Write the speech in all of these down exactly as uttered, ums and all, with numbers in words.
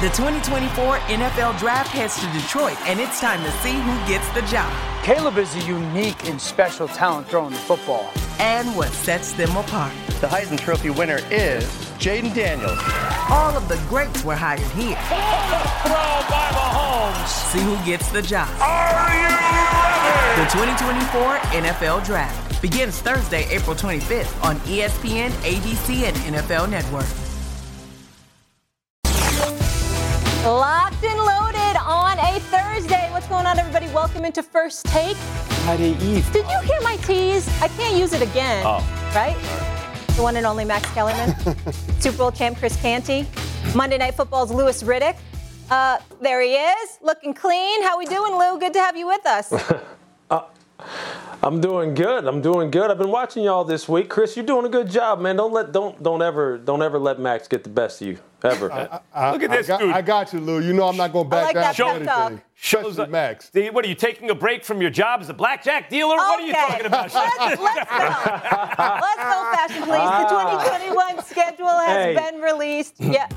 The twenty twenty-four N F L Draft heads to Detroit, and it's time to see who gets the job. Caleb is a unique and special talent throwing the football. And what sets them apart. The Heisman Trophy winner is Jaden Daniels. All of the greats were hired here. Throw by Mahomes. See who gets the job. Are you ready? The twenty twenty-four N F L Draft begins Thursday, April twenty-fifth on E S P N, A B C, and N F L Network. Locked and loaded on a Thursday. What's going on, everybody? Welcome into First Take. Friday Eve. Did you hear my tease? I can't use it again. Oh. Right? The one and only Max Kellerman. Super Bowl champ Chris Canty. Monday Night Football's Louis Riddick. Uh, there he is, looking clean. How we doing, Lou? Good to have you with us. uh, I'm doing good. I'm doing good. I've been watching y'all this week. Chris, you're doing a good job, man. Don't let don't don't ever don't ever let Max get the best of you. Ever. I, I, Look at this I got, dude. I got you, Lou. You know I'm not going to back like down that from pep anything. talk. Especially Max. The, what are you taking a break from your job as a blackjack dealer? Okay. What are you talking about? let's, let's go. Let's go, fashion police. The twenty twenty-one schedule has Hey. been released. Yeah.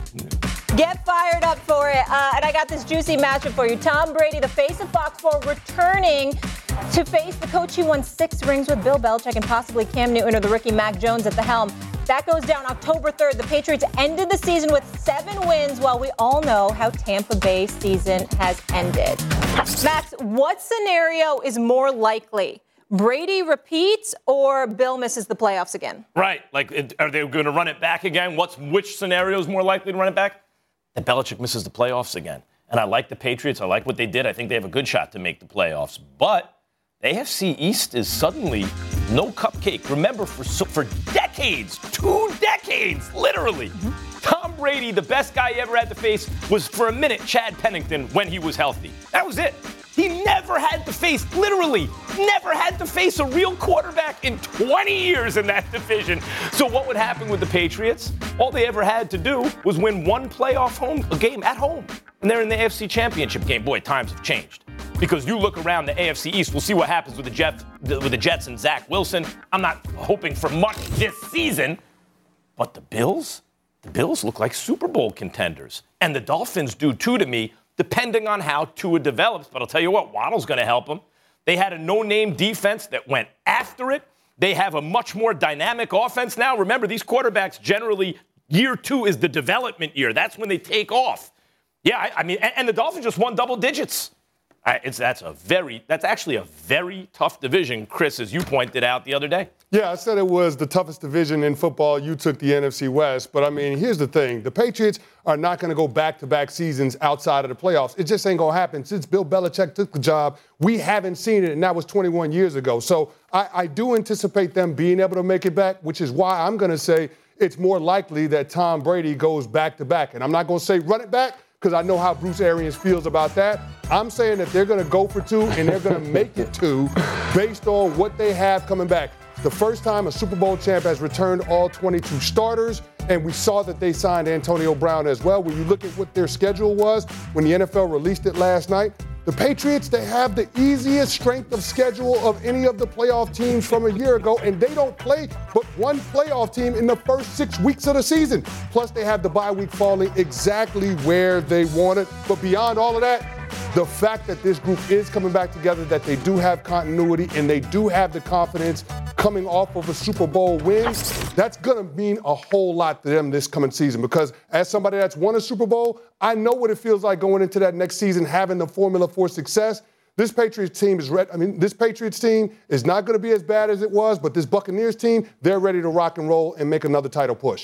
Get fired up for it. Uh, and I got this juicy matchup for you. Tom Brady, the face of Fox four, returning to face the coach who won six rings with Bill Belichick and possibly Cam Newton or the rookie Mac Jones at the helm. That goes down October third. The Patriots ended the season with seven wins, while we all know how Tampa Bay's season has ended. Max, what scenario is more likely? Brady repeats or Bill misses the playoffs again? Right. Like, it- are they going to run it back again? What's which scenario is more likely to run it back? That Belichick misses the playoffs again. And I like the Patriots. I like what they did. I think they have a good shot to make the playoffs. But the A F C East is suddenly no cupcake. Remember, for so, for decades, two decades, literally, mm-hmm. Tom Brady, the best guy he ever had to face, was for a minute Chad Pennington when he was healthy. That was it. He never had to face, literally, never had to face a real quarterback in twenty years in that division. So what would happen with the Patriots? All they ever had to do was win one playoff home a game at home. And they're in the A F C Championship game. Boy, times have changed. Because you look around the A F C East, we'll see what happens with the Jets, with the Jets and Zach Wilson. I'm not hoping for much this season. But the Bills? The Bills look like Super Bowl contenders. And the Dolphins do too to me, depending on how Tua develops. But I'll tell you what, Waddle's going to help them. They had a no-name defense that went after it. They have a much more dynamic offense now. Remember, these quarterbacks generally, year two is the development year. That's when they take off. Yeah, I, I mean, and, and the Dolphins just won double digits. I, it's that's a very that's actually a very tough division, Chris, as you pointed out the other day. Yeah, I said it was the toughest division in football. You took the N F C West. But, I mean, here's the thing. The Patriots are not going to go back-to-back seasons outside of the playoffs. It just ain't going to happen. Since Bill Belichick took the job, we haven't seen it, and that was twenty-one years ago. So I, I do anticipate them being able to make it back, which is why I'm going to say it's more likely that Tom Brady goes back-to-back. And I'm not going to say run it back, because I know how Bruce Arians feels about that. I'm saying that they're going to go for two, and they're going to make it two based on what they have coming back. The first time a Super Bowl champ has returned all twenty-two starters, and we saw that they signed Antonio Brown as well. When you look at what their schedule was when the N F L released it last night, the Patriots, they have the easiest strength of schedule of any of the playoff teams from a year ago, and they don't play but one playoff team in the first six weeks of the season. Plus, they have the bye week falling exactly where they want it. But beyond all of that, the fact that this group is coming back together, that they do have continuity, and they do have the confidence coming off of a Super Bowl win, that's going to mean a whole lot to them this coming season. Because as somebody that's won a Super Bowl, I know what it feels like going into that next season, having the formula for success. This Patriots team is ready. I mean, this Patriots team is not going to be as bad as it was, but this Buccaneers team, they're ready to rock and roll and make another title push.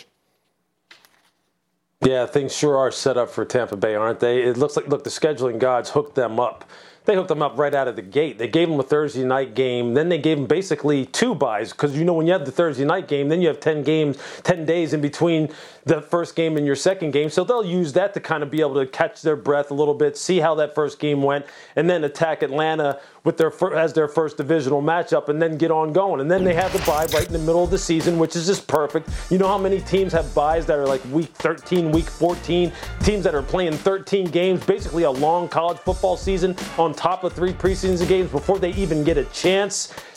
Yeah, things sure are set up for Tampa Bay, aren't they? It looks like, look, the scheduling gods hooked them up. They hooked them up right out of the gate. They gave them a Thursday night game. Then they gave them basically two buys because, you know, when you have the Thursday night game, then you have ten games, ten days in between the first game and your second game. So they'll use that to kind of be able to catch their breath a little bit, see how that first game went, and then attack Atlanta with their as their first divisional matchup and then get on going. And then they have the bye right in the middle of the season, which is just perfect. You know how many teams have buys that are like week thirteen, week fourteen, teams that are playing thirteen games, basically a long college football season on top of three preseason games before they even get a chance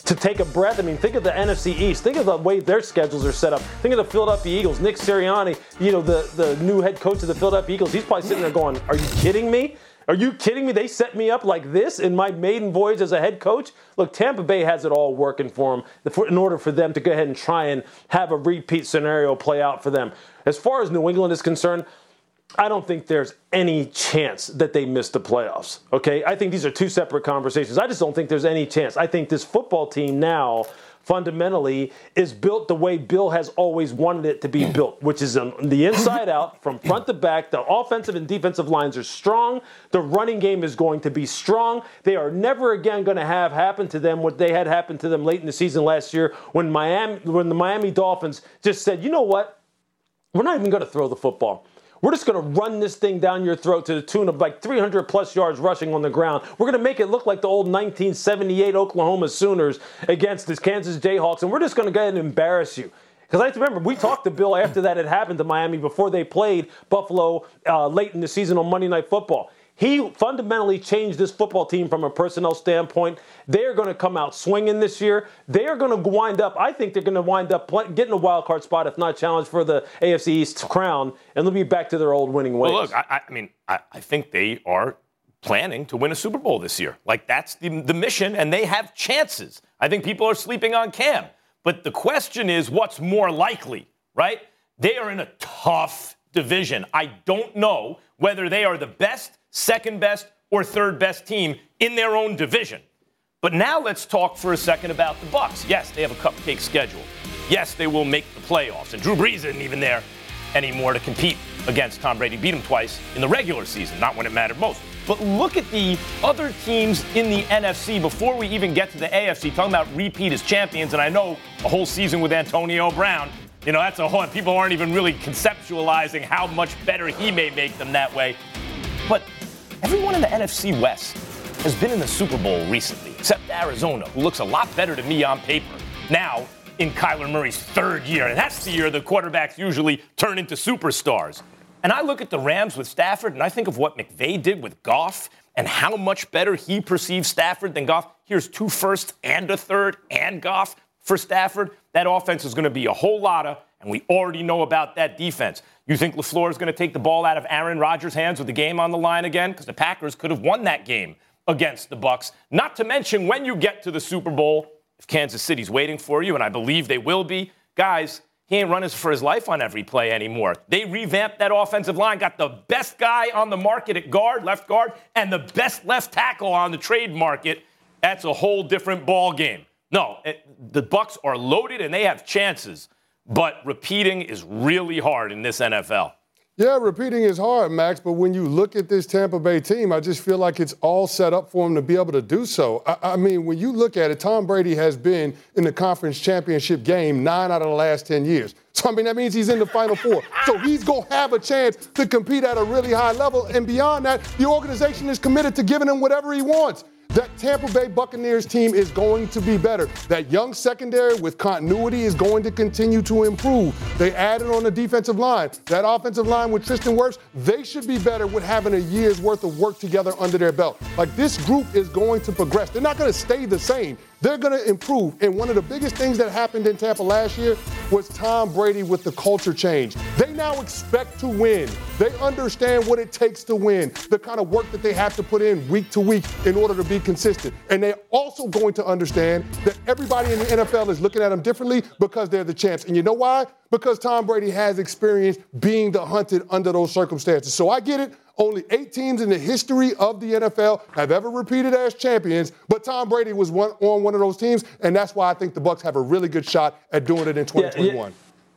to take a breath. I mean, think of the N F C East. Think of the way their schedules are set up. Think of the Philadelphia Eagles. Nick Sirianni, you know, the, the new head coach of the Philadelphia Eagles, he's probably sitting there going, are you kidding me? Are you kidding me? They set me up like this in my maiden voyage as a head coach? Look, Tampa Bay has it all working for them in order for them to go ahead and try and have a repeat scenario play out for them. As far as New England is concerned, I don't think there's any chance that they miss the playoffs, okay? I think these are two separate conversations. I just don't think there's any chance. I think this football team now fundamentally is built the way Bill has always wanted it to be built, which is on the inside out, from front to back. The offensive and defensive lines are strong. The running game is going to be strong. They are never again going to have happen to them what they had happen to them late in the season last year when Miami, when the Miami Dolphins just said, you know what? We're not even going to throw the football. We're just going to run this thing down your throat to the tune of like three hundred plus yards rushing on the ground. We're going to make it look like the old nineteen seventy-eight Oklahoma Sooners against the Kansas Jayhawks, and we're just going to go ahead and embarrass you. Because I remember we talked to Bill after that had happened to Miami before they played Buffalo uh, late in the season on Monday Night Football. He fundamentally changed this football team from a personnel standpoint. They're going to come out swinging this year. They're going to wind up, I think they're going to wind up getting a wild card spot, if not challenge for the A F C East crown, and they'll be back to their old winning ways. Well, look, I, I mean, I, I think they are planning to win a Super Bowl this year. Like, that's the, the mission, and they have chances. I think people are sleeping on Cam. But the question is, what's more likely, right? They are in a tough division. I don't know whether they are the best, second best, or third best team in their own division. But now let's talk for a second about the Bucs. Yes, they have a cupcake schedule. Yes, they will make the playoffs. And Drew Brees isn't even there anymore to compete against Tom Brady. Beat him twice in the regular season, not when it mattered most. But look at the other teams in the N F C before we even get to the A F C, talking about repeat as champions. And I know a whole season with Antonio Brown, you know, that's a whole, people aren't even really conceptualizing how much better he may make them that way. But everyone in the N F C West has been in the Super Bowl recently, except Arizona, who looks a lot better to me on paper now in Kyler Murray's third year. And that's the year the quarterbacks usually turn into superstars. And I look at the Rams with Stafford, and I think of what McVay did with Goff and how much better he perceives Stafford than Goff. Here's two firsts and a third and Goff for Stafford. That offense is going to be a whole lot of, and we already know about that defense. You think LaFleur is going to take the ball out of Aaron Rodgers' hands with the game on the line again? Because the Packers could have won that game against the Bucs. Not to mention, when you get to the Super Bowl, if Kansas City's waiting for you, and I believe they will be, guys, he ain't running for his life on every play anymore. They revamped that offensive line, got the best guy on the market at guard, left guard, and the best left tackle on the trade market. That's a whole different ball game. No, it, the Bucs are loaded and they have chances, but repeating is really hard in this N F L. Yeah, repeating is hard, Max, but when you look at this Tampa Bay team, I just feel like it's all set up for them to be able to do so. I, I mean, when you look at it, Tom Brady has been in the conference championship game nine out of the last ten years. So, I mean, that means he's in the Final Four. So he's going to have a chance to compete at a really high level. And beyond that, the organization is committed to giving him whatever he wants. That Tampa Bay Buccaneers team is going to be better. That young secondary with continuity is going to continue to improve. They added on the defensive line. That offensive line with Tristan Wirfs, they should be better with having a year's worth of work together under their belt. Like, this group is going to progress. They're not going to stay the same. They're going to improve. And one of the biggest things that happened in Tampa last year was Tom Brady with the culture change. They now expect to win. They understand what it takes to win, the kind of work that they have to put in week to week in order to be consistent. And they're also going to understand that everybody in the N F L is looking at them differently because they're the champs. And you know why? Because Tom Brady has experience being the hunted under those circumstances. So I get it. Only eight teams in the history of the N F L have ever repeated as champions, but Tom Brady was one, on one of those teams, and that's why I think the Bucs have a really good shot at doing it in twenty twenty-one.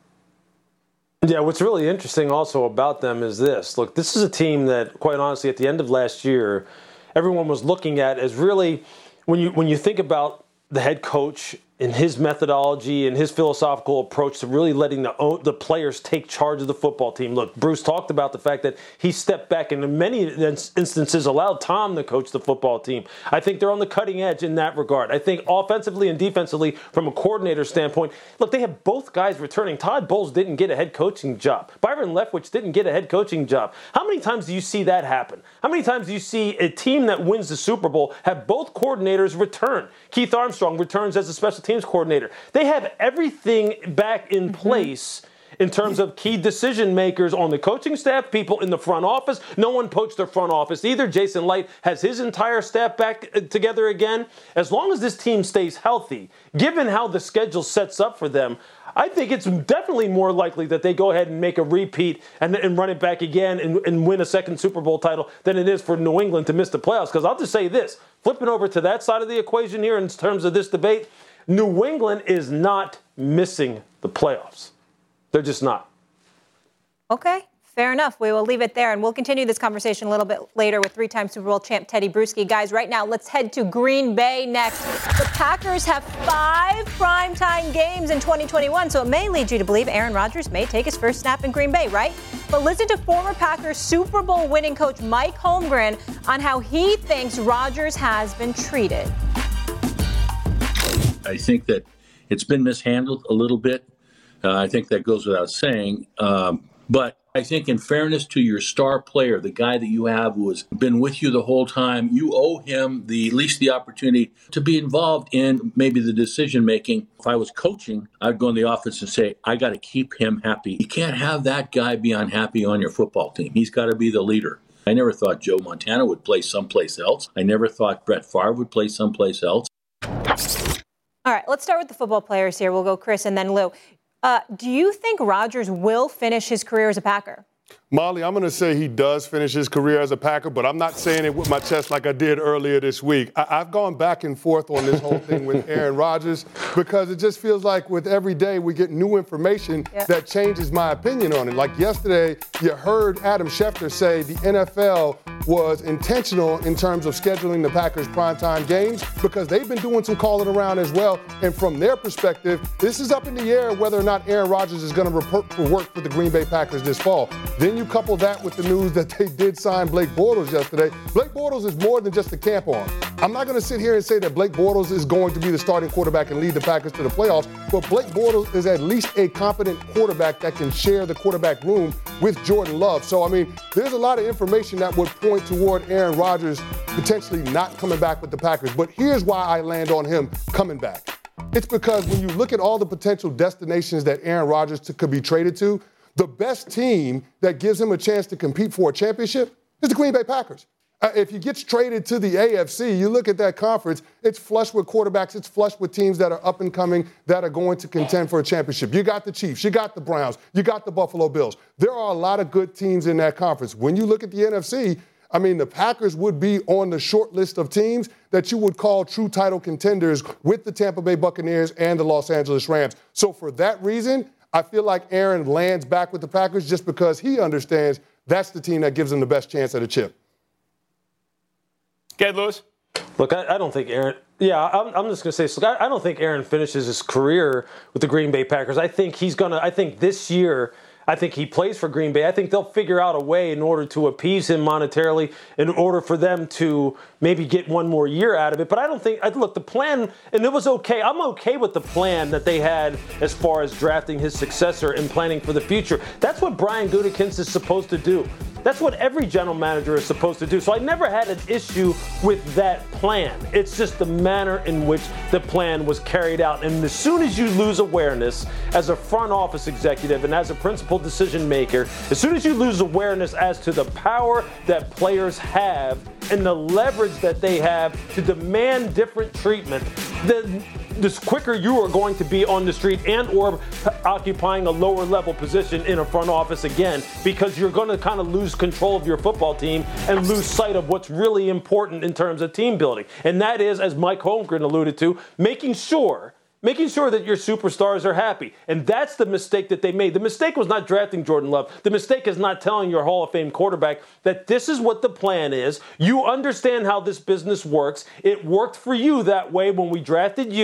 Yeah, yeah. Yeah, what's really interesting also about them is this. Look, this is a team that, quite honestly, at the end of last year, everyone was looking at as really, when you when you think about the head coach in his methodology and his philosophical approach to really letting the the players take charge of the football team. Look, Bruce talked about the fact that he stepped back and in many instances allowed Tom to coach the football team. I think they're on the cutting edge in that regard. I think offensively and defensively, from a coordinator standpoint, look, they have both guys returning. Todd Bowles didn't get a head coaching job. Byron Leftwich didn't get a head coaching job. How many times do you see that happen? How many times do you see a team that wins the Super Bowl have both coordinators return? Keith Armstrong returns as a special teams coordinator. They have everything back in place in terms of key decision makers on the coaching staff, people in the front office. No one poached their front office either. Jason Light has his entire staff back together again. As long as this team stays healthy, given how the schedule sets up for them, I think it's definitely more likely that they go ahead and make a repeat and, and run it back again and, and win a second Super Bowl title than it is for New England to miss the playoffs. Because I'll just say this, flipping over to that side of the equation here in terms of this debate, New England is not missing the playoffs. They're just not. Okay, fair enough. We will leave it there, and we'll continue this conversation a little bit later with three-time Super Bowl champ Teddy Bruschi. Guys, right now, let's head to Green Bay next. The Packers have five primetime games in twenty twenty-one, so it may lead you to believe Aaron Rodgers may take his first snap in Green Bay, right? But listen to former Packers Super Bowl winning coach Mike Holmgren on how he thinks Rodgers has been treated. I think that it's been mishandled a little bit. Uh, I think that goes without saying. Um, but I think in fairness to your star player, the guy that you have who has been with you the whole time, you owe him the at least the opportunity to be involved in maybe the decision making. If I was coaching, I'd go in the office and say, I got to keep him happy. You can't have that guy be unhappy on your football team. He's got to be the leader. I never thought Joe Montana would play someplace else. I never thought Brett Favre would play someplace else. All right, let's start with the football players here. We'll go Chris and then Lou. Uh, do you think Rodgers will finish his career as a Packer? Molly, I'm going to say he does finish his career as a Packer, but I'm not saying it with my chest like I did earlier this week. I- I've gone back and forth on this whole thing with Aaron Rodgers because it just feels like with every day we get new information yeah. that changes my opinion on it. Like yesterday, you heard Adam Schefter say the N F L was intentional in terms of scheduling the Packers' primetime games because they've been doing some calling around as well. And from their perspective, this is up in the air whether or not Aaron Rodgers is going to report for work for the Green Bay Packers this fall. Then you couple that with the news that they did sign Blake Bortles yesterday. Blake Bortles is more than just a camp arm. I'm not going to sit here and say that Blake Bortles is going to be the starting quarterback and lead the Packers to the playoffs, but Blake Bortles is at least a competent quarterback that can share the quarterback room with Jordan Love. So, I mean, there's a lot of information that would point toward Aaron Rodgers potentially not coming back with the Packers. But here's why I land on him coming back. It's because when you look at all the potential destinations that Aaron Rodgers t- could be traded to, the best team that gives him a chance to compete for a championship is the Green Bay Packers. Uh, if he gets traded to the A F C, you look at that conference, it's flush with quarterbacks, it's flush with teams that are up and coming that are going to contend for a championship. You got the Chiefs, you got the Browns, you got the Buffalo Bills. There are a lot of good teams in that conference. When you look at the N F C, I mean, the Packers would be on the short list of teams that you would call true title contenders with the Tampa Bay Buccaneers and the Los Angeles Rams. So for that reason, I feel like Aaron lands back with the Packers just because he understands that's the team that gives him the best chance at a chip. Okay, Lewis. Look, I, I don't think Aaron – yeah, I'm, I'm just going to say, look, I, I don't think Aaron finishes his career with the Green Bay Packers. I think he's going to – I think this year – I think he plays for Green Bay. I think they'll figure out a way in order to appease him monetarily, in order for them to maybe get one more year out of it. But I don't think, look, the plan, and it was okay. I'm okay with the plan that they had as far as drafting his successor and planning for the future. That's what Brian Gutekunst is supposed to do. That's what every general manager is supposed to do. So I never had an issue with that plan. It's just the manner in which the plan was carried out. And as soon as you lose awareness as a front office executive and as a principal decision maker, as soon as you lose awareness as to the power that players have and the leverage that they have to demand different treatment, then the quicker you are going to be on the street and or occupying a lower level position in a front office again, because you're going to kind of lose control of your football team and lose sight of what's really important in terms of team building. And that is, as Mike Holmgren alluded to, making sure Making sure that your superstars are happy. And that's the mistake that they made. The mistake was not drafting Jordan Love. The mistake is not telling your Hall of Fame quarterback that this is what the plan is. You understand how this business works. It worked for you that way when we drafted you.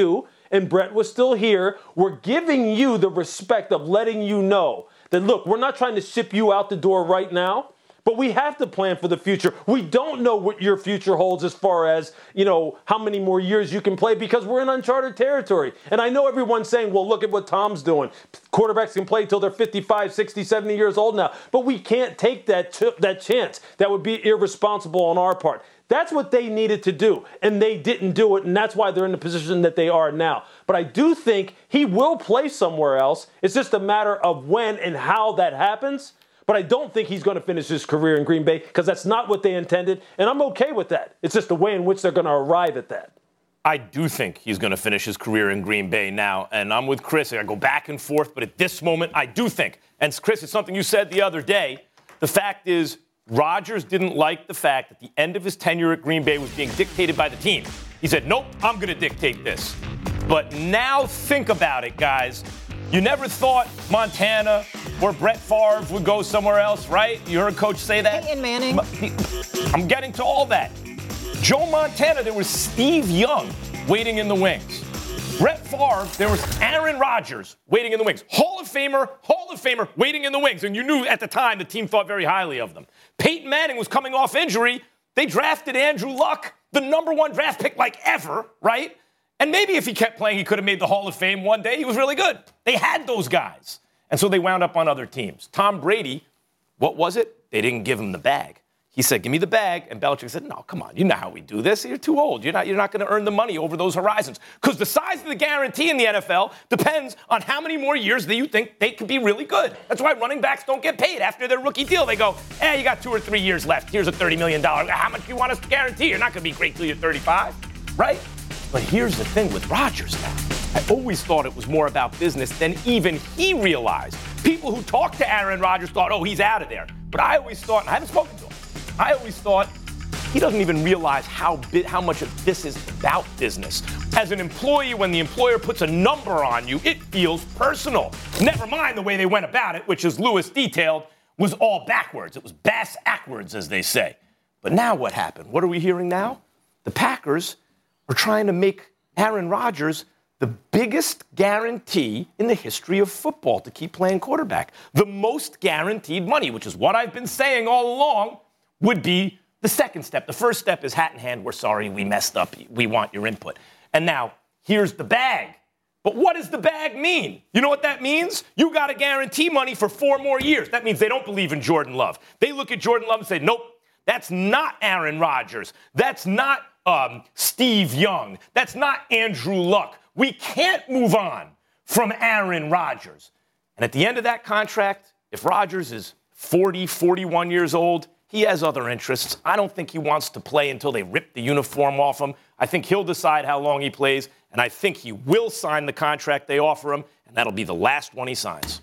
and Brett was still here, we're giving you the respect of letting you know that, look, we're not trying to ship you out the door right now, but we have to plan for the future. We don't know what your future holds as far as, you know, how many more years you can play because we're in uncharted territory. And I know everyone's saying, well, look at what Tom's doing. Quarterbacks can play till they're fifty-five, sixty, seventy years old now. But we can't take that, ch- that chance. That would be irresponsible on our part. That's what they needed to do, and they didn't do it, and that's why they're in the position that they are now. But I do think he will play somewhere else. It's just a matter of when and how that happens. But I don't think he's going to finish his career in Green Bay because that's not what they intended, and I'm okay with that. It's just the way in which they're going to arrive at that. I do think he's going to finish his career in Green Bay now, and I'm with Chris. I go back and forth, but at this moment, I do think. And Chris, it's something you said the other day. The fact is, Rodgers didn't like the fact that the end of his tenure at Green Bay was being dictated by the team. He said, nope, I'm going to dictate this. But now think about it, guys. You never thought Montana or Brett Favre would go somewhere else, right? You heard Coach say that? Peyton Manning. I'm getting to all that. Joe Montana, there was Steve Young waiting in the wings. Brett Favre, there was Aaron Rodgers waiting in the wings. Hall of Famer, Hall of Famer waiting in the wings. And you knew at the time the team thought very highly of them. Peyton Manning was coming off injury. They drafted Andrew Luck, the number one draft pick like ever, right? And maybe if he kept playing, he could have made the Hall of Fame one day. He was really good. They had those guys. And so they wound up on other teams. Tom Brady, what was it? They didn't give him the bag. He said, give me the bag. And Belichick said, no, come on. You know how we do this. You're too old. You're not, you're not going to earn the money over those horizons. Because the size of the guarantee in the N F L depends on how many more years that you think they could be really good. That's why running backs don't get paid after their rookie deal. They go, eh, you got two or three years left. Here's a thirty million dollars. How much do you want us to guarantee? You're not going to be great till you're thirty-five, right? But here's the thing with Rodgers now. I always thought it was more about business than even he realized. People who talked to Aaron Rodgers thought, oh, he's out of there. But I always thought, and I haven't spoken to him, I always thought he doesn't even realize how bi- how much of this is about business. As an employee, when the employer puts a number on you, it feels personal. Never mind the way they went about it, which, as Lewis detailed, was all backwards. It was bass-ackwards, as they say. But now what happened? What are we hearing now? The Packers are trying to make Aaron Rodgers the biggest guarantee in the history of football to keep playing quarterback. The most guaranteed money, which is what I've been saying all along, would be the second step. The first step is hat in hand. We're sorry, we messed up. We want your input. And now, here's the bag. But what does the bag mean? You know what that means? You got to guarantee money for four more years. That means they don't believe in Jordan Love. They look at Jordan Love and say, nope, that's not Aaron Rodgers. That's not um, Steve Young. That's not Andrew Luck. We can't move on from Aaron Rodgers. And at the end of that contract, if Rodgers is forty, forty-one years old, he has other interests. I don't think he wants to play until they rip the uniform off him. I think he'll decide how long he plays, and I think he will sign the contract they offer him, and that'll be the last one he signs.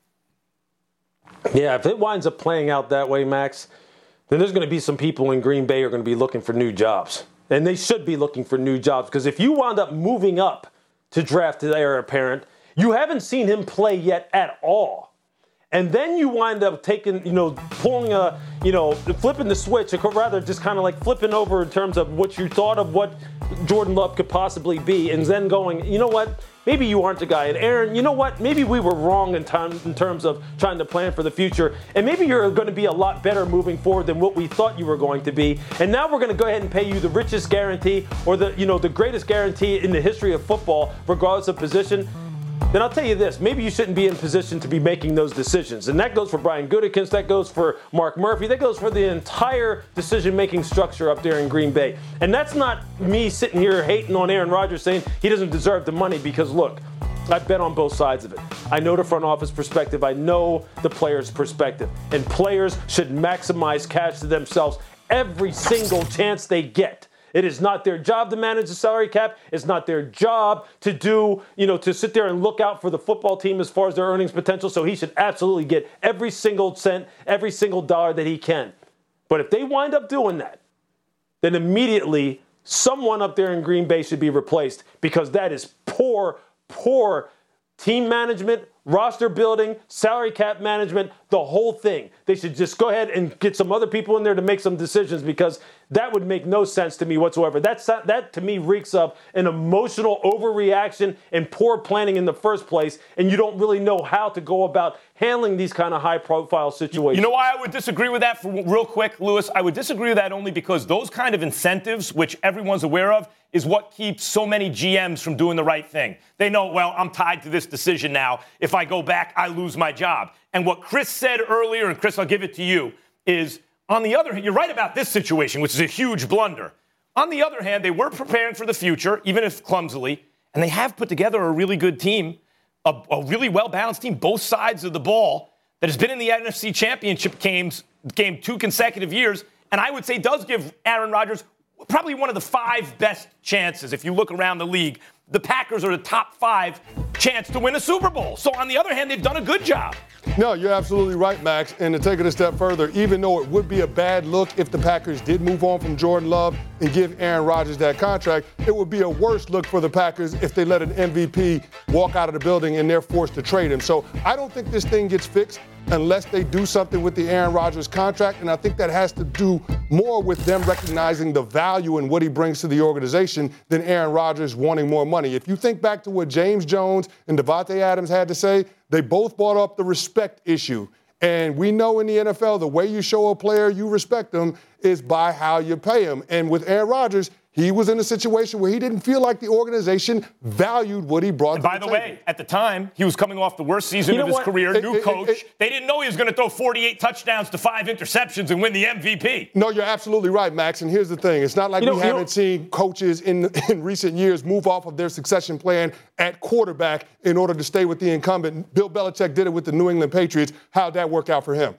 Yeah, if it winds up playing out that way, Max, then there's going to be some people in Green Bay who are going to be looking for new jobs. And they should be looking for new jobs, because if you wound up moving up to draft the heir apparent, you haven't seen him play yet at all. And then you wind up taking, you know, pulling a, you know, flipping the switch, or rather just kind of like flipping over in terms of what you thought of what Jordan Love could possibly be, and then going, you know what, maybe you aren't the guy. And Aaron, you know what, maybe we were wrong in, time, in terms of trying to plan for the future, and maybe you're going to be a lot better moving forward than what we thought you were going to be. And now we're going to go ahead and pay you the richest guarantee, or the, you know, the greatest guarantee in the history of football, regardless of position. Then I'll tell you this, maybe you shouldn't be in position to be making those decisions. And that goes for Brian Gutekunst, that goes for Mark Murphy, that goes for the entire decision-making structure up there in Green Bay. And that's not me sitting here hating on Aaron Rodgers saying he doesn't deserve the money, because look, I've been on both sides of it. I know the front office perspective, I know the players' perspective. And players should maximize cash to themselves every single chance they get. It is not their job to manage the salary cap. It's not their job to do, you know, to sit there and look out for the football team as far as their earnings potential. So he should absolutely get every single cent, every single dollar that he can. But if they wind up doing that, then immediately someone up there in Green Bay should be replaced, because that is poor, poor team management, roster building, salary cap management, the whole thing. They should just go ahead and get some other people in there to make some decisions, because that would make no sense to me whatsoever. That's, that, to me, reeks of an emotional overreaction and poor planning in the first place, and you don't really know how to go about handling these kind of high-profile situations. You know why I would disagree with that for real quick, Lewis? I would disagree with that only because those kind of incentives, which everyone's aware of, is what keeps so many G Ms from doing the right thing. They know, well, I'm tied to this decision now. If I go back, I lose my job. And what Chris said earlier, and Chris, I'll give it to you, is on the other hand, you're right about this situation, which is a huge blunder. On the other hand, they were preparing for the future, even if clumsily, and they have put together a really good team, a, a really well-balanced team, both sides of the ball, that has been in the N F C Championship games, game two consecutive years, and I would say does give Aaron Rodgers probably one of the five best chances. If you look around the league, the Packers are the top five chance to win a Super Bowl. So on the other hand, they've done a good job. No, you're absolutely right, Max. And to take it a step further, even though it would be a bad look if the Packers did move on from Jordan Love and give Aaron Rodgers that contract, it would be a worse look for the Packers if they let an M V P walk out of the building and they're forced to trade him. So I don't think this thing gets fixed unless they do something with the Aaron Rodgers contract. And I think that has to do more with them recognizing the value and what he brings to the organization than Aaron Rodgers wanting more money. If you think back to what James Jones and Devontae Adams had to say, they both brought up the respect issue. And we know in the N F L, the way you show a player you respect them is by how you pay him. And with Aaron Rodgers, he was in a situation where he didn't feel like the organization valued what he brought and to by the, the table. way, at the time, he was coming off the worst season You know of his what? career, It- new it- coach. it- it- they didn't know he was going to throw forty-eight touchdowns to five interceptions and win the M V P. No, you're absolutely right, Max. And here's the thing. It's not like You know- we you know- haven't seen coaches in, in recent years move off of their succession plan at quarterback in order to stay with the incumbent. Bill Belichick did it with the New England Patriots. How'd that work out for him?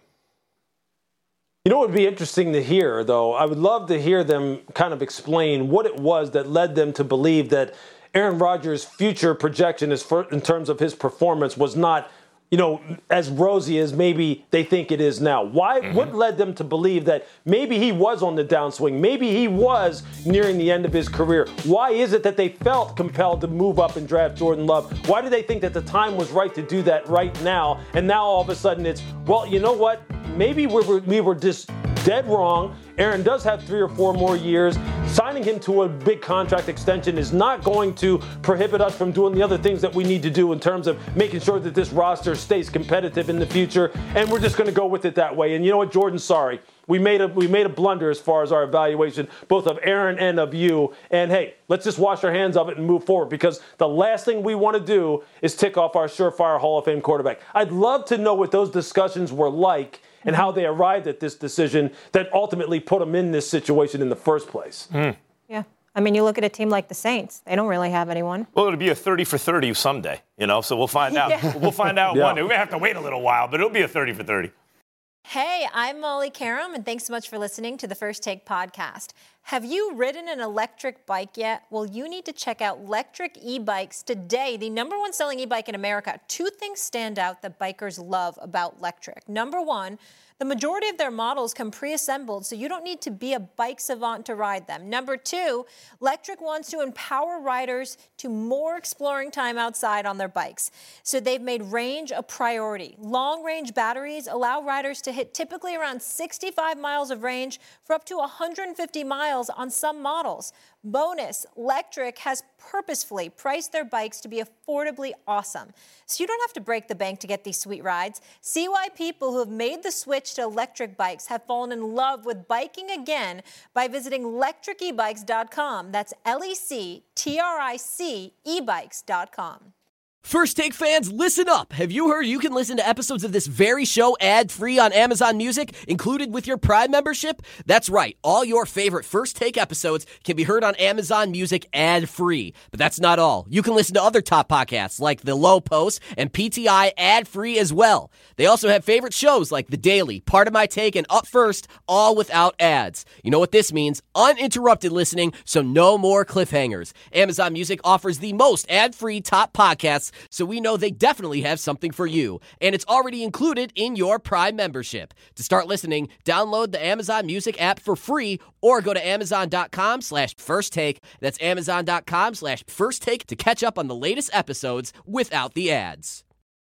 You know what would be interesting to hear, though? I would love to hear them kind of explain what it was that led them to believe that Aaron Rodgers' future projection is for, in terms of his performance was not, you know, as rosy as maybe they think it is now. Why? Mm-hmm. What led them to believe that maybe he was on the downswing? Maybe he was nearing the end of his career? Why is it that they felt compelled to move up and draft Jordan Love? Why did they think that the time was right to do that right now? And now all of a sudden it's, well, you know what? Maybe we were, we were just dead wrong. Aaron does have three or four more years. Signing him to a big contract extension is not going to prohibit us from doing the other things that we need to do in terms of making sure that this roster stays competitive in the future. And we're just going to go with it that way. And you know what, Jordan, sorry. We made a we made a blunder as far as our evaluation, both of Aaron and of you. And hey, let's just wash our hands of it and move forward, because the last thing we want to do is tick off our surefire Hall of Fame quarterback. I'd love to know what those discussions were like and how they arrived at this decision that ultimately put them in this situation in the first place. Mm. Yeah. I mean, you look at a team like the Saints. They don't really have anyone. Well, it'll be a thirty for thirty someday, you know, so we'll find out. Yeah. We'll find out Yeah. one day. We may have to wait a little while, but it'll be a thirty for thirty. Hey, I'm Molly Karam, and thanks so much for listening to the First Take podcast. Have you ridden an electric bike yet? Well, you need to check out Lectric E-Bikes today, the number one selling e-bike in America. Two things stand out that bikers love about Lectric. Number one, the majority of their models come pre-assembled, so you don't need to be a bike savant to ride them. Number two, Lectric wants to empower riders to more exploring time outside on their bikes. So they've made range a priority. Long-range batteries allow riders to hit typically around sixty-five miles of range for up to one hundred fifty miles on some models. Bonus, Lectric has purposefully priced their bikes to be affordably awesome. So you don't have to break the bank to get these sweet rides. See why people who have made the switch to electric bikes have fallen in love with biking again by visiting lectric e bikes dot com. That's L E C T R I C e bikes dot com. First Take fans, listen up. Have you heard you can listen to episodes of this very show ad-free on Amazon Music, included with your Prime membership? That's right. All your favorite First Take episodes can be heard on Amazon Music ad-free. But that's not all. You can listen to other top podcasts like The Low Post and P T I ad-free as well. They also have favorite shows like The Daily, Part of My Take, and Up First, all without ads. You know what this means? Uninterrupted listening, so no more cliffhangers. Amazon Music offers the most ad-free top podcasts, so we know they definitely have something for you. And it's already included in your Prime membership. To start listening, download the Amazon Music app for free or go to amazon.com slash first take. That's amazon.com slash first take to catch up on the latest episodes without the ads.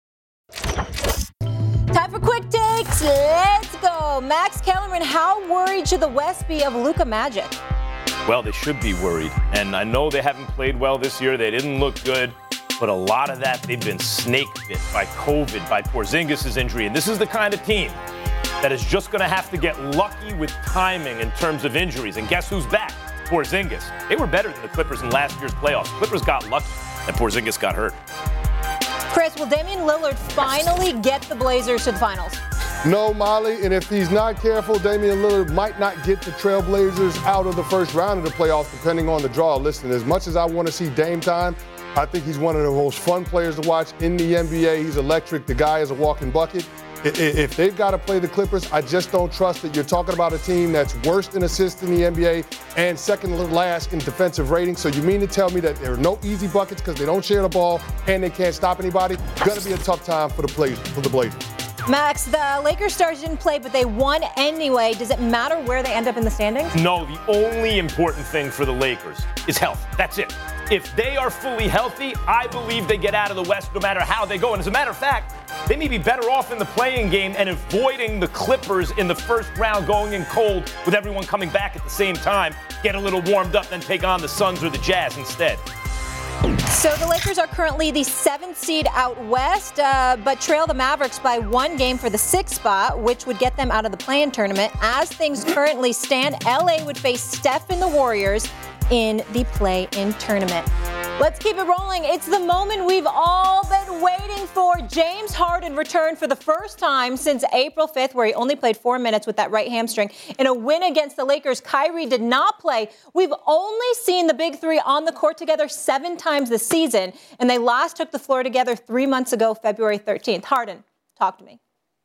Time for quick takes. Let's go. Max Kellerman, how worried should the West be of Luka Magic? Well, they should be worried. And I know they haven't played well this year. They didn't look good. But a lot of that, they've been snake bit by COVID, by Porzingis' injury. And this is the kind of team that is just going to have to get lucky with timing in terms of injuries. And guess who's back? Porzingis. They were better than the Clippers in last year's playoffs. Clippers got lucky, and Porzingis got hurt. Chris, will Damian Lillard finally get the Blazers to the finals? No, Molly, and if he's not careful, Damian Lillard might not get the Trailblazers out of the first round of the playoffs, depending on the draw. Listen, as much as I want to see Dame time, I think he's one of the most fun players to watch in the N B A. He's electric. The guy is a walking bucket. If they've got to play the Clippers, I just don't trust that you're talking about a team that's worst in assists in the N B A and second to last in defensive rating. So you mean to tell me that there are no easy buckets because they don't share the ball and they can't stop anybody? Going to be a tough time for the Blazers. For the Blazers. Max, the Lakers stars didn't play, but they won anyway. Does it matter where they end up in the standings? No, the only important thing for the Lakers is health. That's it. If they are fully healthy, I believe they get out of the West no matter how they go. And as a matter of fact, they may be better off in the play-in game and avoiding the Clippers in the first round going in cold with everyone coming back at the same time, get a little warmed up, then take on the Suns or the Jazz instead. So the Lakers are currently the seventh seed out west, uh, but trail the Mavericks by one game for the sixth spot, which would get them out of the play-in tournament. As things currently stand, L A would face Steph and the Warriors in the play-in tournament. Let's keep it rolling. It's the moment we've all been waiting for. James Harden returned for the first time since April fifth, where he only played four minutes with that right hamstring. In a win against the Lakers, Kyrie did not play. We've only seen the big three on the court together seven times this season, and they last took the floor together three months ago, February thirteenth. Harden, talk to me.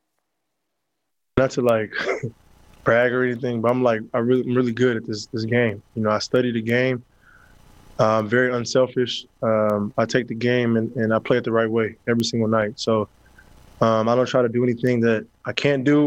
Not to like brag or anything, but I'm like I really, I'm really good at this this game. You know, I study the game. Uh, I'm very unselfish. Um, I take the game and, and I play it the right way every single night. So um, I don't try to do anything that I can't do.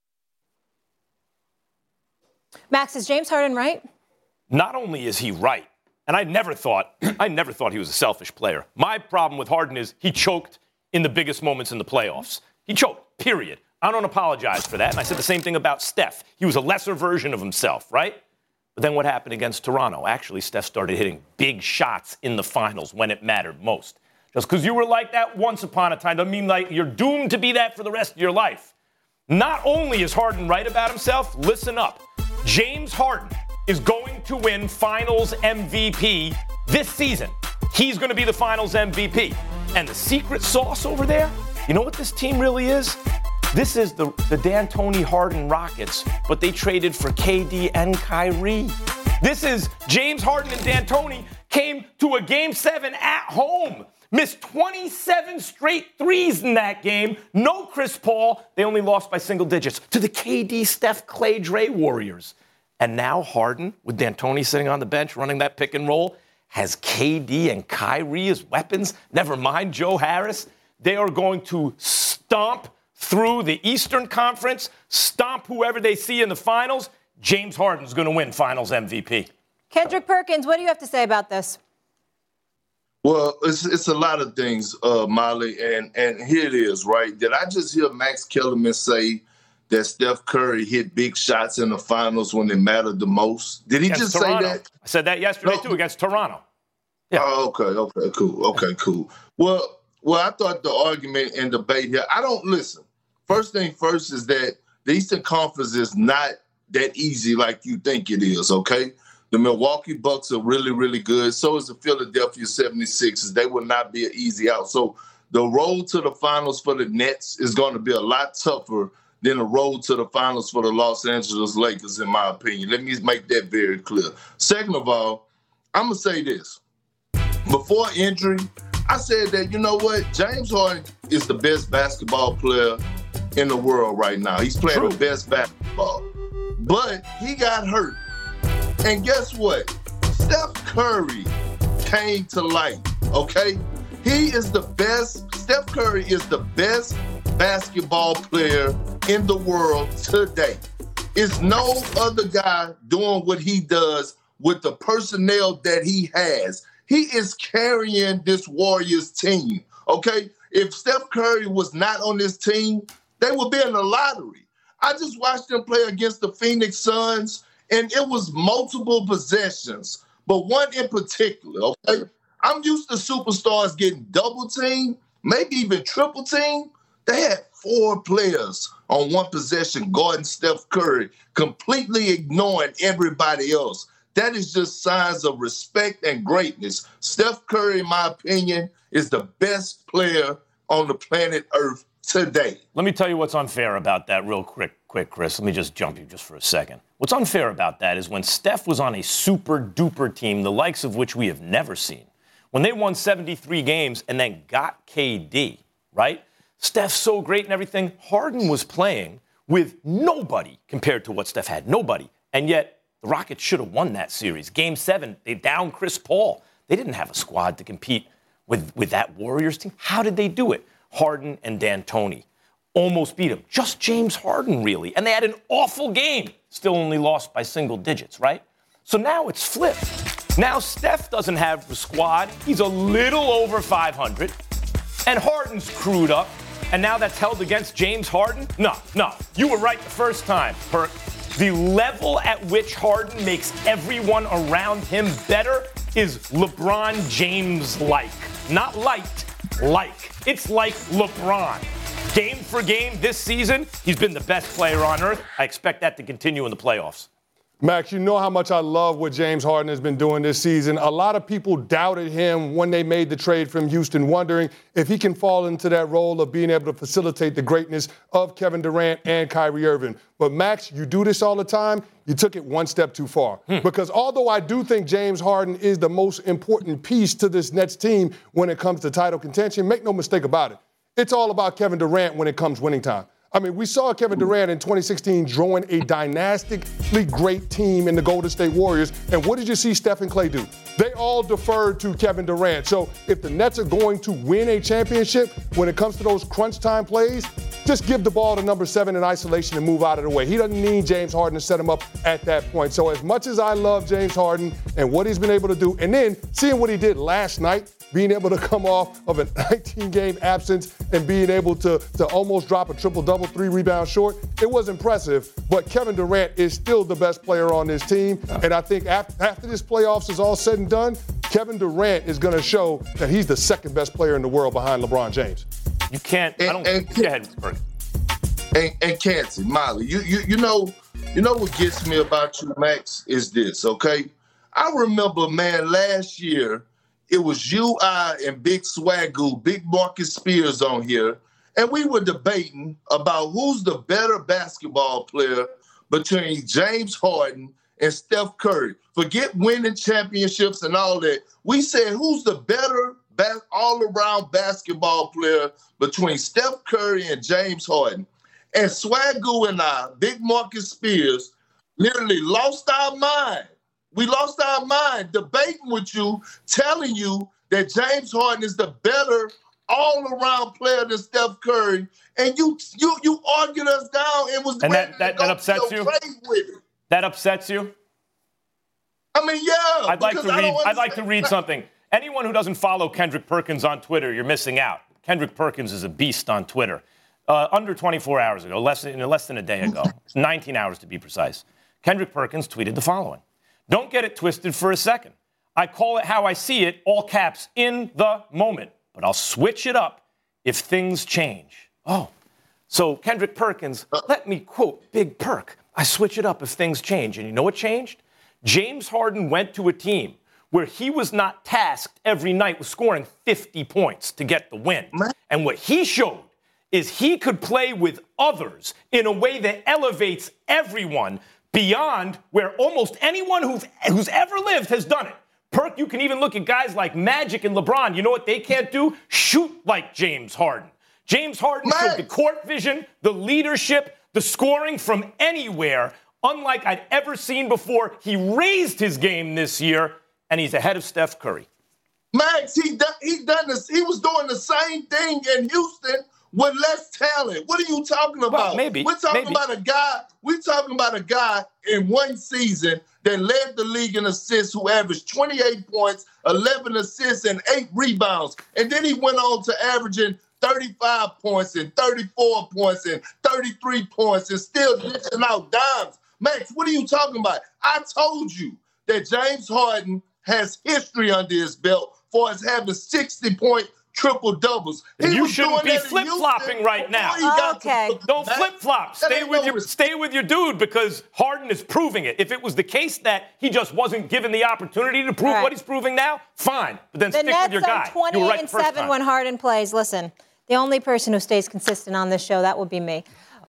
Max, is James Harden right? Not only is he right, and I never thought, I never thought he was a selfish player. My problem with Harden is he choked in the biggest moments in the playoffs. He choked, period. I don't apologize for that. And I said the same thing about Steph. He was a lesser version of himself, right? But then what happened against Toronto? Actually, Steph started hitting big shots in the finals when it mattered most. Just because you were like that once upon a time doesn't mean like you're doomed to be that for the rest of your life. Not only is Harden right about himself, listen up. James Harden is going to win Finals M V P this season. He's going to be the Finals M V P. And the secret sauce over there, you know what this team really is? This is the, the D'Antoni Harden Rockets, but they traded for K D and Kyrie. This is James Harden and D'Antoni came to a game seven at home. Missed twenty-seven straight threes in that game. No Chris Paul. They only lost by single digits to the K D, Steph, Clay, Dre Warriors. And now Harden, with D'Antoni sitting on the bench running that pick and roll, has K D and Kyrie as weapons. Never mind Joe Harris. They are going to stomp through the Eastern Conference, stomp whoever they see in the finals. James Harden's going to win Finals M V P. Kendrick Perkins, what do you have to say about this? Well, it's it's a lot of things, uh, Molly, and, and here it is, right? Did I just hear Max Kellerman say that Steph Curry hit big shots in the finals when they mattered the most? Did he against just Toronto. say that? I said that yesterday, no. too, against Toronto. Yeah. Oh, okay, okay, cool, okay, cool. Well, well, I thought the argument and debate here, I don't listen. First thing first is that the Eastern Conference is not that easy like you think it is, okay? The Milwaukee Bucks are really, really good. So is the Philadelphia seventy-sixers. They will not be an easy out. So the road to the finals for the Nets is going to be a lot tougher than the road to the finals for the Los Angeles Lakers, in my opinion. Let me make that very clear. Second of all, I'm going to say this. Before injury, I said that, you know what? James Harden is the best basketball player in the world right now. He's playing True. the best basketball. But he got hurt. And guess what? Steph Curry came to light, okay? He is the best, Steph Curry is the best basketball player in the world today. It's no other guy doing what he does with the personnel that he has. He is carrying this Warriors team, okay? if Steph Curry was not on this team, they would be in the lottery. I just watched them play against the Phoenix Suns, and it was multiple possessions, but one in particular, okay? I'm used to superstars getting double teamed, maybe even triple teamed. They had four players on one possession guarding Steph Curry, completely ignoring everybody else. That is just signs of respect and greatness. Steph Curry, in my opinion, is the best player on the planet Earth today. Let me tell you what's unfair about that real quick, quick, Chris. Let me just jump you just for a second. What's unfair about that is when Steph was on a super-duper team, the likes of which we have never seen, when they won seventy-three games and then got K D, right? Steph's so great and everything. Harden was playing with nobody compared to what Steph had. Nobody. And yet the Rockets should have won that series. Game seven, they downed Chris Paul. They didn't have a squad to compete with, with that Warriors team. How did they do it? Harden and D'Antoni almost beat him. Just James Harden, really. And they had an awful game. Still only lost by single digits, right? So now it's flipped. Now Steph doesn't have the squad. He's a little over five hundred. And Harden's crewed up. And now that's held against James Harden? No, no. You were right the first time, Perk. The level at which Harden makes everyone around him better is LeBron James-like. Not light, like. It's like LeBron. Game for game this season, he's been the best player on earth. I expect that to continue in the playoffs. Max, you know how much I love what James Harden has been doing this season. A lot of people doubted him when they made the trade from Houston, wondering if he can fall into that role of being able to facilitate the greatness of Kevin Durant and Kyrie Irving. But, Max, you do this all the time. You took it one step too far. Hmm. Because although I do think James Harden is the most important piece to this Nets team when it comes to title contention, make no mistake about it. It's all about Kevin Durant when it comes winning time. I mean, we saw Kevin Durant in twenty sixteen drawing a dynastically great team in the Golden State Warriors. And what did you see Steph and Klay do? They all deferred to Kevin Durant. So if the Nets are going to win a championship when it comes to those crunch time plays, just give the ball to number seven in isolation and move out of the way. He doesn't need James Harden to set him up at that point. So as much as I love James Harden and what he's been able to do, and then seeing what he did last night, being able to come off of a nineteen-game absence and being able to, to almost drop a triple-double, three rebounds short, it was impressive. But Kevin Durant is still the best player on this team. And I think after, after this playoffs is all said and done, Kevin Durant is going to show that he's the second best player in the world behind LeBron James. You can't. And, I don't. And, go ahead, Bert. And, and Canty, Molly, you, you you know you know what gets me about you, Max, is this, okay? I remember, man, last year, it was you, I, and Big Swagoo, Big Marcus Spears on here, and we were debating about who's the better basketball player between James Harden and Steph Curry. Forget winning championships and all that. We said who's the better bas- all-around basketball player between Steph Curry and James Harden. And Swagoo and I, Big Marcus Spears, literally lost our mind. We lost our mind debating with you, telling you that James Harden is the better all-around player than Steph Curry, and you you you argued us down and was and ready that, that, to go that upsets you. With it. That upsets you. I mean, yeah. I'd like to read. I'd like to read that. something. Anyone who doesn't follow Kendrick Perkins on Twitter, you're missing out. Kendrick Perkins is a beast on Twitter. Uh, under twenty-four hours ago, less than less than a day ago, nineteen hours to be precise, Kendrick Perkins tweeted the following. Don't get it twisted for a second. I call it how I see it, all caps, in the moment. But I'll switch it up if things change. Oh, so Kendrick Perkins, let me quote Big Perk. I switch it up if things change. And you know what changed? James Harden went to a team where he was not tasked every night with scoring fifty points to get the win. And what he showed is he could play with others in a way that elevates everyone beyond where almost anyone who's, who's ever lived has done it. Perk, you can even look at guys like Magic and LeBron. You know what they can't do? Shoot like James Harden. James Harden Man. showed the court vision, the leadership, the scoring from anywhere, unlike I'd ever seen before. He raised his game this year, and he's ahead of Steph Curry. Max, he done, he done this. He was doing the same thing in Houston with less talent. What are you talking about? Well, maybe. We're talking maybe. about a guy. We're talking about a guy in one season that led the league in assists, who averaged twenty-eight points, eleven assists, and eight rebounds. And then he went on to averaging thirty-five points and thirty-four points and thirty-three points and still dishing out dimes. Max, what are you talking about? I told you that James Harden has history under his belt for us having sixty-point triple doubles. You shouldn't be flip flopping right now. Okay. Don't flip flop. Stay with your stay with your dude because Harden is proving it. If it was the case that he just wasn't given the opportunity to prove right. what he's proving now, fine. But then the stick Nets with your guy. are twenty you were right and the first seven time. when Harden plays. Listen, the only person who stays consistent on this show, that would be me.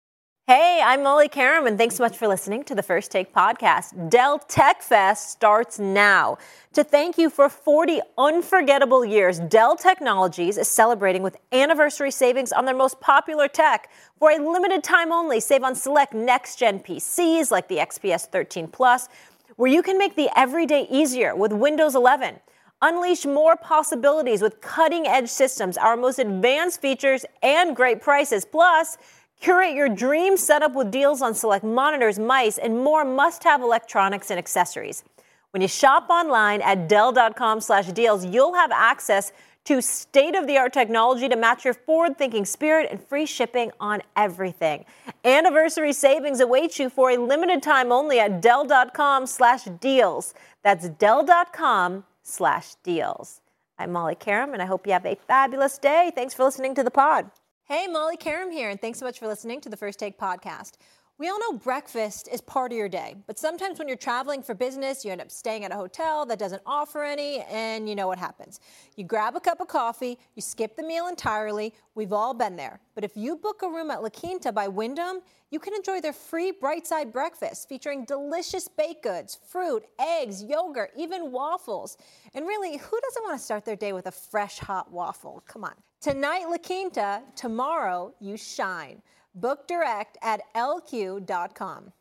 Hey, I'm Molly Karam, and thanks so much for listening to the First Take podcast. Dell Tech Fest starts now. To thank you for forty unforgettable years, Dell Technologies is celebrating with anniversary savings on their most popular tech. For a limited time only, save on select next-gen P Cs like the X P S thirteen Plus, where you can make the everyday easier with Windows eleven. Unleash more possibilities with cutting-edge systems, our most advanced features, and great prices. Plus, curate your dream setup with deals on select monitors, mice, and more must-have electronics and accessories. When you shop online at Dell.com slash deals, you'll have access to state-of-the-art technology to match your forward-thinking spirit and free shipping on everything. Anniversary savings await you for a limited time only at Dell.com slash deals. That's Dell.com slash deals. I'm Molly Karam, and I hope you have a fabulous day. Thanks for listening to the pod. Hey, Molly Karam here, and thanks so much for listening to the First Take podcast. We all know breakfast is part of your day, but sometimes when you're traveling for business, you end up staying at a hotel that doesn't offer any, and you know what happens. You grab a cup of coffee, you skip the meal entirely. We've all been there. But if you book a room at La Quinta by Wyndham, you can enjoy their free Bright Side breakfast featuring delicious baked goods, fruit, eggs, yogurt, even waffles. And really, who doesn't want to start their day with a fresh, hot waffle? Come on. Tonight, La Quinta. Tomorrow, you shine. Book direct at L Q dot com.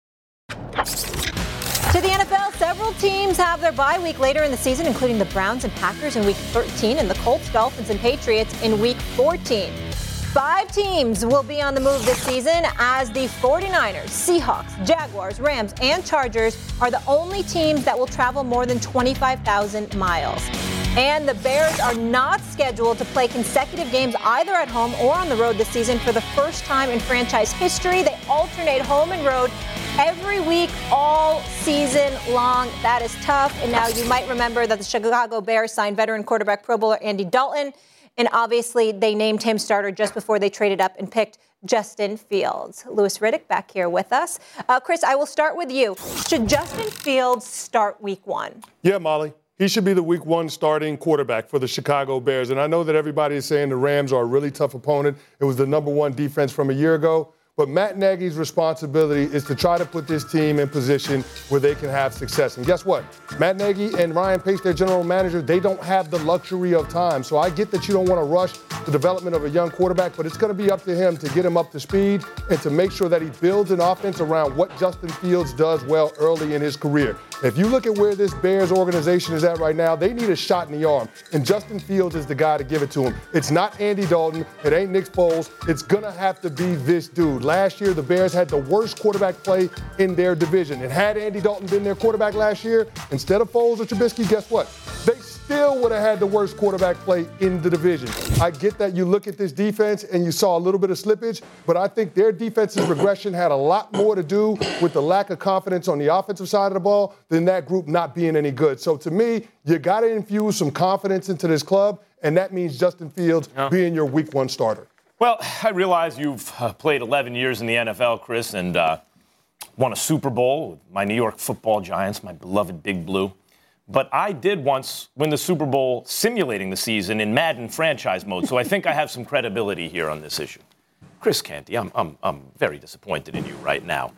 To the N F L, several teams have their bye week later in the season, including the Browns and Packers in week thirteen and the Colts, Dolphins, and Patriots in week fourteen. Five teams will be on the move this season as the 49ers, Seahawks, Jaguars, Rams, and Chargers are the only teams that will travel more than twenty-five thousand miles. And the Bears are not scheduled to play consecutive games either at home or on the road this season. For the first time in franchise history, they alternate home and road every week all season long. That is tough. And now you might remember that the Chicago Bears signed veteran quarterback Pro Bowler Andy Dalton. And obviously they named him starter just before they traded up and picked Justin Fields. Louis Riddick back here with us. Uh, Chris, I will start with you. Should Justin Fields start week one? Yeah, Molly. He should be the week one starting quarterback for the Chicago Bears. And I know that everybody is saying the Rams are a really tough opponent. It was the number one defense from a year ago. But Matt Nagy's responsibility is to try to put this team in position where they can have success. And guess what? Matt Nagy and Ryan Pace, their general manager, they don't have the luxury of time. So I get that you don't want to rush the development of a young quarterback, but it's going to be up to him to get him up to speed and to make sure that he builds an offense around what Justin Fields does well early in his career. If you look at where this Bears organization is at right now, they need a shot in the arm, and Justin Fields is the guy to give it to him. It's not Andy Dalton. It ain't Nick Foles. It's going to have to be this dude. Last year, the Bears had the worst quarterback play in their division. And had Andy Dalton been their quarterback last year, instead of Foles or Trubisky, guess what? They still would have had the worst quarterback play in the division. I get that you look at this defense and you saw a little bit of slippage, but I think their defensive regression had a lot more to do with the lack of confidence on the offensive side of the ball than that group not being any good. So to me, you got to infuse some confidence into this club, and that means Justin Fields yeah. being your week one starter. Well, I realize you've uh, played eleven years in the N F L, Chris, and uh, won a Super Bowl with my New York Football Giants, my beloved Big Blue. But I did once win the Super Bowl simulating the season in Madden franchise mode, so I think I have some credibility here on this issue. Chris Canty, I'm, I'm, I'm very disappointed in you right now.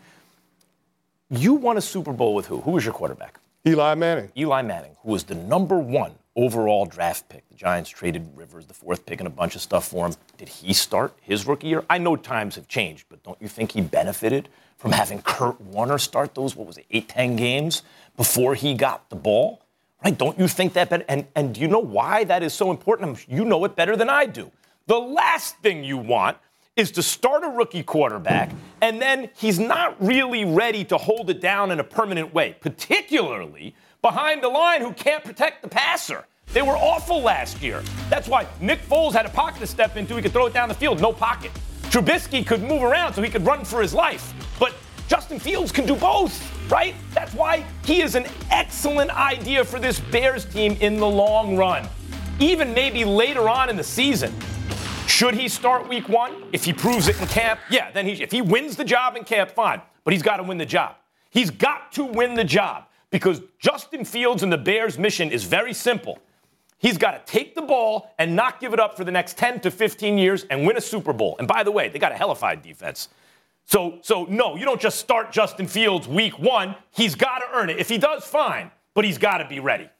You won a Super Bowl with who? Who was your quarterback? Eli Manning. Eli Manning, who was the number one overall draft pick. The Giants traded Rivers, the fourth pick, and a bunch of stuff for him. Did he start his rookie year? I know times have changed, but don't you think he benefited from having Kurt Warner start those, what was it, eight, ten games before he got the ball? Right? Don't you think that better? And, and do you know why that is so important? You know it better than I do. The last thing you want is to start a rookie quarterback, and then he's not really ready to hold it down in a permanent way, particularly behind the line who can't protect the passer. They were awful last year. That's why Nick Foles had a pocket to step into. He could throw it down the field, no pocket. Trubisky could move around so he could run for his life. But Justin Fields can do both, right? That's why he is an excellent idea for this Bears team in the long run. Even maybe later on in the season. Should he start week one? If he proves it in camp, yeah, then he, if he wins the job in camp, fine. But he's got to win the job. He's got to win the job because Justin Fields and the Bears' mission is very simple. He's got to take the ball and not give it up for the next ten to fifteen years and win a Super Bowl. And by the way, they got a hellified defense. So, so no, you don't just start Justin Fields week one. He's got to earn it. If he does, fine, but he's got to be ready.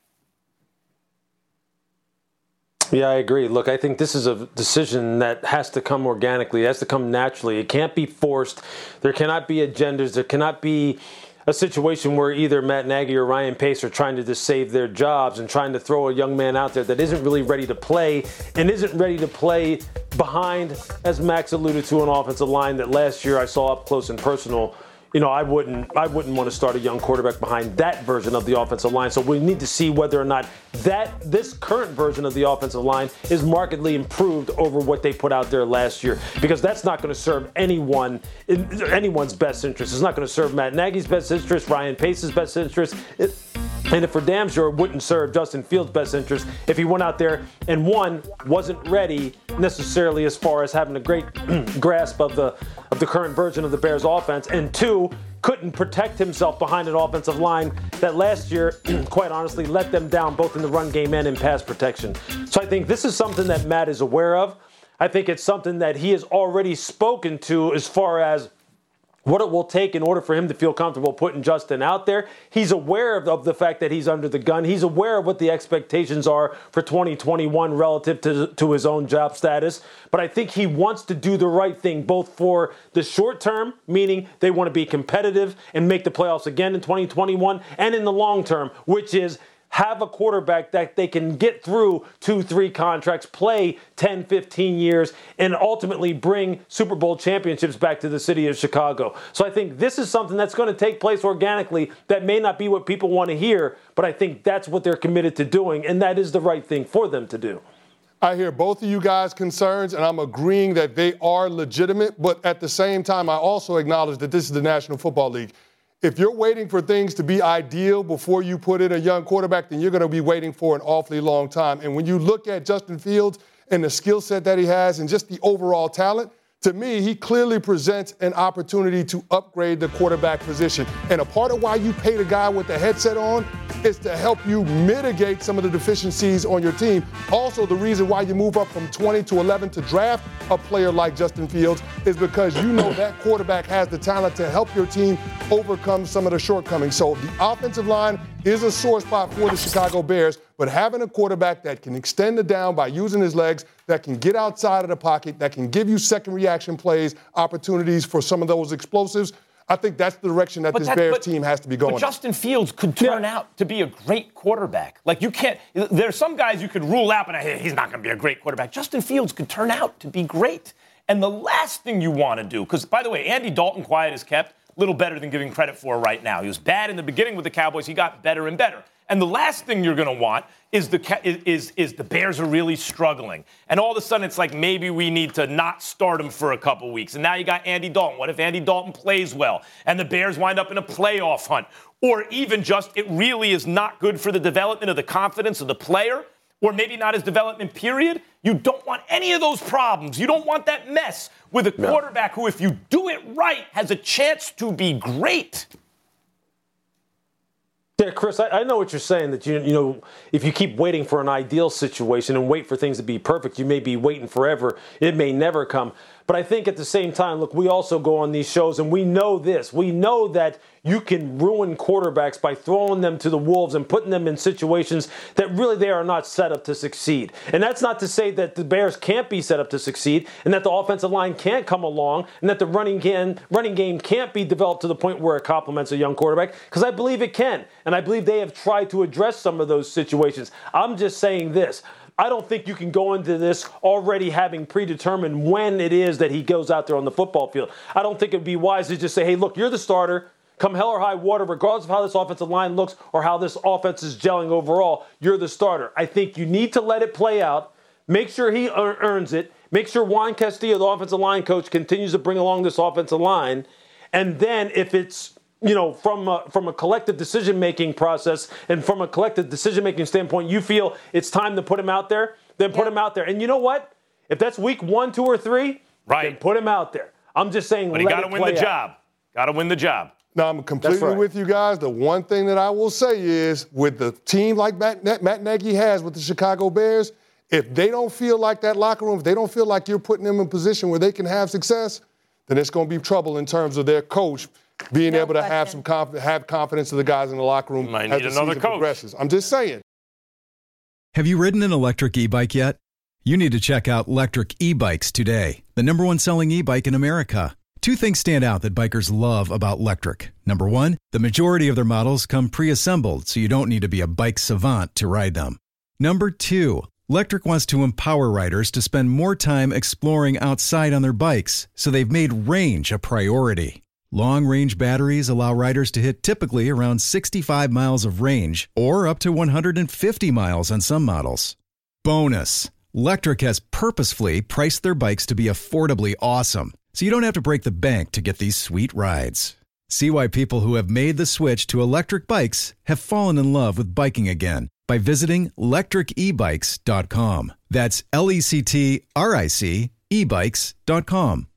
Yeah, I agree. Look, I think this is a decision that has to come organically. It has to come naturally. It can't be forced. There cannot be agendas. There cannot be a situation where either Matt Nagy or Ryan Pace are trying to just save their jobs and trying to throw a young man out there that isn't really ready to play and isn't ready to play behind, as Max alluded to, an offensive line that last year I saw up close and personal. You know, I wouldn't I wouldn't want to start a young quarterback behind that version of the offensive line. So we need to see whether or not that this current version of the offensive line is markedly improved over what they put out there last year. Because that's not going to serve anyone in anyone's best interest. It's not going to serve Matt Nagy's best interest, Ryan Pace's best interest. It, and if for damn sure it wouldn't serve Justin Fields' best interest if he went out there and, one, wasn't ready necessarily as far as having a great grasp of the of the current version of the Bears offense, and two, couldn't protect himself behind an offensive line that last year, quite honestly, let them down both in the run game and in pass protection. So I think this is something that Matt is aware of. I think it's something that he has already spoken to as far as what it will take in order for him to feel comfortable putting Justin out there. He's aware of, of the fact that he's under the gun. He's aware of what the expectations are for twenty twenty-one relative to, to his own job status. But I think he wants to do the right thing, both for the short term, meaning they want to be competitive and make the playoffs again in twenty twenty-one, and in the long term, which is have a quarterback that they can get through two, three contracts, play ten, fifteen years, and ultimately bring Super Bowl championships back to the city of Chicago. So I think this is something that's going to take place organically that may not be what people want to hear, but I think that's what they're committed to doing, and that is the right thing for them to do. I hear both of you guys' concerns, and I'm agreeing that they are legitimate, but at the same time, I also acknowledge that this is the National Football League. If you're waiting for things to be ideal before you put in a young quarterback, then you're going to be waiting for an awfully long time. And when you look at Justin Fields and the skill set that he has and just the overall talent, to me, he clearly presents an opportunity to upgrade the quarterback position. And a part of why you pay the guy with the headset on is to help you mitigate some of the deficiencies on your team. Also, the reason why you move up from twenty to eleven to draft a player like Justin Fields is because you know that quarterback has the talent to help your team overcome some of the shortcomings. So the offensive line is a sore spot for the Chicago Bears, but having a quarterback that can extend the down by using his legs, that can get outside of the pocket, that can give you second reaction plays, opportunities for some of those explosives, I think that's the direction that but this that, Bears but, team has to be going. But Justin Fields could turn yeah. out to be a great quarterback. Like, you can't – there's some guys you could rule out, but hey, he's not going to be a great quarterback. Justin Fields could turn out to be great. And the last thing you want to do – because, by the way, Andy Dalton, quiet as kept, a little better than giving credit for right now. He was bad in the beginning with the Cowboys. He got better and better. And the last thing you're going to want is the is is the Bears are really struggling. And all of a sudden it's like maybe we need to not start him for a couple weeks. And now you got Andy Dalton. What if Andy Dalton plays well and the Bears wind up in a playoff hunt? Or even just it really is not good for the development of the confidence of the player, or maybe not his development period? You don't want any of those problems. You don't want that mess with a quarterback who, if you do it right, has a chance to be great. Yeah, Chris, I, I know what you're saying, that, you, you know, if you keep waiting for an ideal situation and wait for things to be perfect, you may be waiting forever. It may never come. But I think at the same time, look, we also go on these shows and we know this. We know that you can ruin quarterbacks by throwing them to the wolves and putting them in situations that really they are not set up to succeed. And that's not to say that the Bears can't be set up to succeed and that the offensive line can't come along and that the running game, running game can't be developed to the point where it complements a young quarterback, because I believe it can. And I believe they have tried to address some of those situations. I'm just saying this. I don't think you can go into this already having predetermined when it is that he goes out there on the football field. I don't think it would be wise to just say, hey, look, you're the starter. come hell or high water, regardless of how this offensive line looks or how this offense is gelling overall, you're the starter. I think you need to let it play out. Make sure he earns it. Make sure Juan Castillo, the offensive line coach, continues to bring along this offensive line. And then if it's, you know, from a, from a collective decision-making process and from a collective decision-making standpoint, you feel it's time to put him out there, then put yeah. him out there. And you know what? If that's week one, two, or three, right. then put him out there. I'm just saying, but he got to win the out. job. Got to win the job. Now, I'm completely right. with you guys. The one thing that I will say is, with the team like Matt, Matt Nagy has with the Chicago Bears, if they don't feel like that locker room, if they don't feel like you're putting them in a position where they can have success, then it's going to be trouble in terms of their coach being no able to question. have some conf- have confidence of the guys in the locker room Might as need the another season coach. progresses. I'm just saying. Have you ridden an electric e-bike yet? You need to check out Lectric E-Bikes today, the number one selling e-bike in America. Two things stand out that bikers love about Lectric. Number one, the majority of their models come pre-assembled, so you don't need to be a bike savant to ride them. Number two, Lectric wants to empower riders to spend more time exploring outside on their bikes, so they've made range a priority. Long-range batteries allow riders to hit typically around sixty-five miles of range, or up to one hundred fifty miles on some models. Bonus, Lectric has purposefully priced their bikes to be affordably awesome, so you don't have to break the bank to get these sweet rides. See why people who have made the switch to electric bikes have fallen in love with biking again by visiting lectric e bikes dot com. That's L E C T R I C e bikes dot com.